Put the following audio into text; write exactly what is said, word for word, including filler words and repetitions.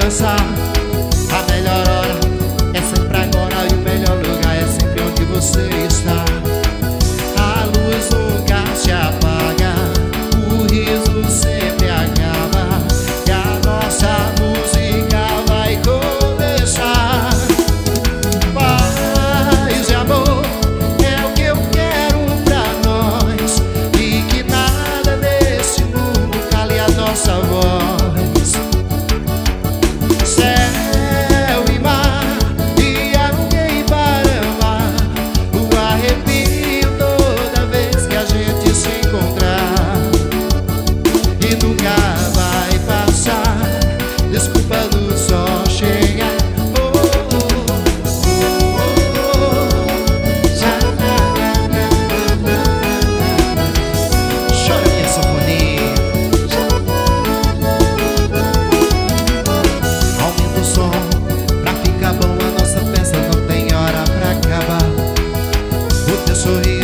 dançar. A melhor hora é sempre agora e o melhor lugar é sempre onde você está. A luz nunca se apaga, o riso sempre acaba e a nossa música vai começar. Paz e amor é o que eu quero pra nós, e que nada nesse mundo cale a nossa voz. Céu e mar e alguém para amar, o arrepio toda vez que a gente se encontrar. E nunca vai passar, desculpa do sol chegar. Oh, oh, oh, oh, oh. Já, na, na, na, na. Chora minha sanfonia. Aumenta o som pra ficar bom, a nossa festa não tem hora pra acabar. O teu sorriso